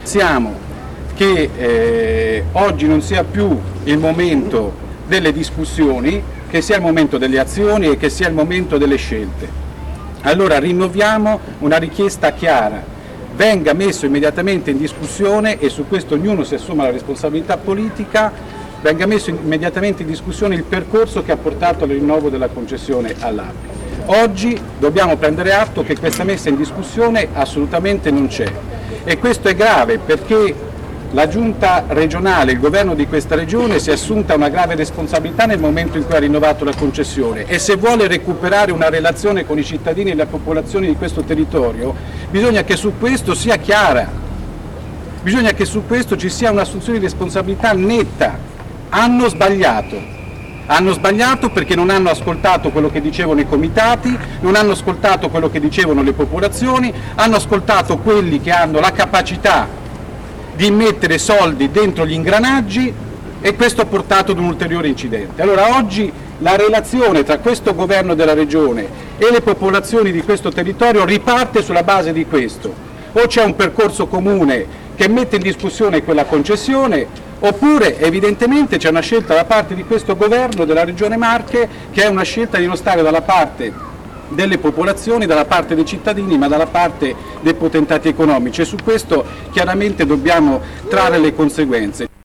Pensiamo che oggi non sia più il momento delle discussioni, che sia il momento delle azioni e che sia il momento delle scelte. Allora rinnoviamo una richiesta chiara: venga messo immediatamente in discussione, e su questo ognuno si assuma la responsabilità politica, venga messo immediatamente in discussione il percorso che ha portato al rinnovo della concessione all'API. Oggi dobbiamo prendere atto che questa messa in discussione assolutamente non c'è, e questo è grave perché la giunta regionale, il governo di questa regione si è assunta una grave responsabilità nel momento in cui ha rinnovato la concessione, e se vuole recuperare una relazione con i cittadini e le popolazioni di questo territorio bisogna che su questo sia chiara, bisogna che su questo ci sia un'assunzione di responsabilità netta. Hanno sbagliato perché non hanno ascoltato quello che dicevano i comitati, non hanno ascoltato quello che dicevano le popolazioni, hanno ascoltato quelli che hanno la capacità di mettere soldi dentro gli ingranaggi, e questo ha portato ad un ulteriore incidente. Allora oggi la relazione tra questo governo della regione e le popolazioni di questo territorio riparte sulla base di questo: o c'è un percorso comune che mette in discussione quella concessione, oppure evidentemente c'è una scelta da parte di questo governo della Regione Marche che è una scelta di non stare dalla parte delle popolazioni, dalla parte dei cittadini, ma dalla parte dei potentati economici, e su questo chiaramente dobbiamo trarre le conseguenze.